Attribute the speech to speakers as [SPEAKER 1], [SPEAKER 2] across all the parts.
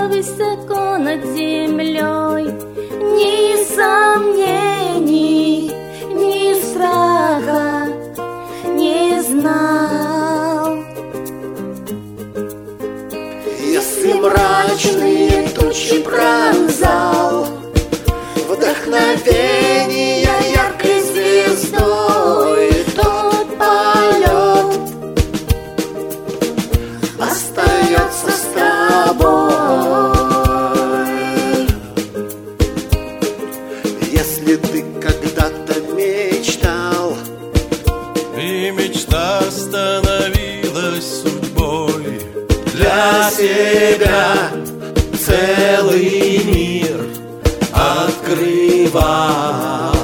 [SPEAKER 1] высоко над землей. Ни сомнений, ни страха не знал.
[SPEAKER 2] Если мрачные тучи пронзал вдохновение яркой звездой, тот полет остается с тобой. Если ты когда-то мечтал,
[SPEAKER 3] и мечта становилась судьбой,
[SPEAKER 2] для себя целый мир открывал,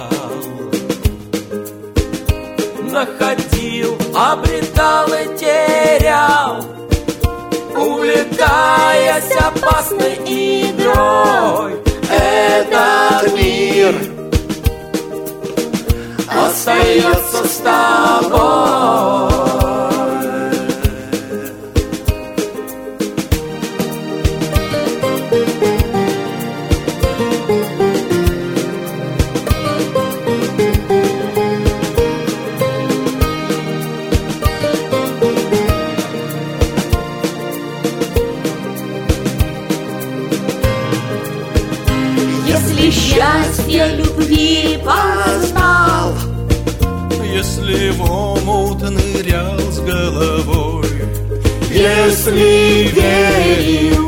[SPEAKER 4] находил, обретал и терял, увлекаясь опасной игрой.
[SPEAKER 2] этот мир остается с тобой.
[SPEAKER 1] Если счастье любви познал,
[SPEAKER 3] если в омут нырял с головой,
[SPEAKER 2] если верил,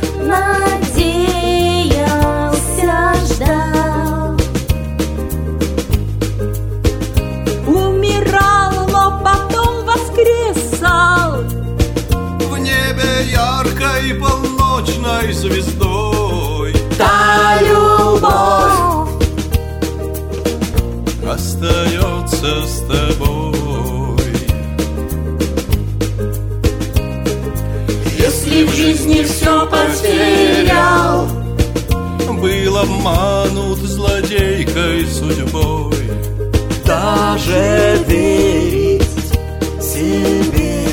[SPEAKER 1] надеялся, ждал, умирал, но потом воскресал.
[SPEAKER 3] в небе яркой полночной звездой
[SPEAKER 2] та любовь
[SPEAKER 3] остается с тобой.
[SPEAKER 2] если в жизни все потерял,
[SPEAKER 3] был обманут злодейкой судьбой,
[SPEAKER 2] даже верить себе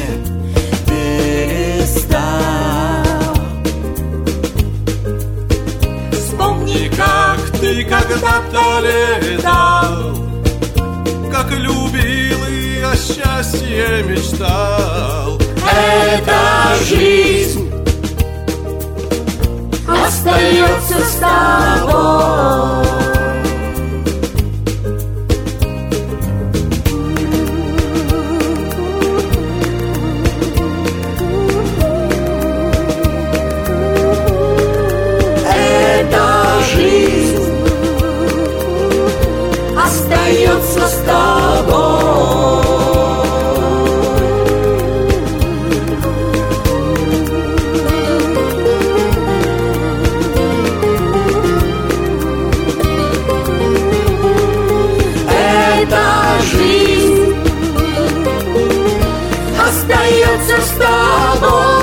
[SPEAKER 2] перестал.
[SPEAKER 1] Вспомни,
[SPEAKER 3] как ты когда-то летал, как любил и о счастье мечтал.
[SPEAKER 2] Эта жизнь остается с тобой. Эта жизнь остается с тобой. Эта жизнь остается с тобой.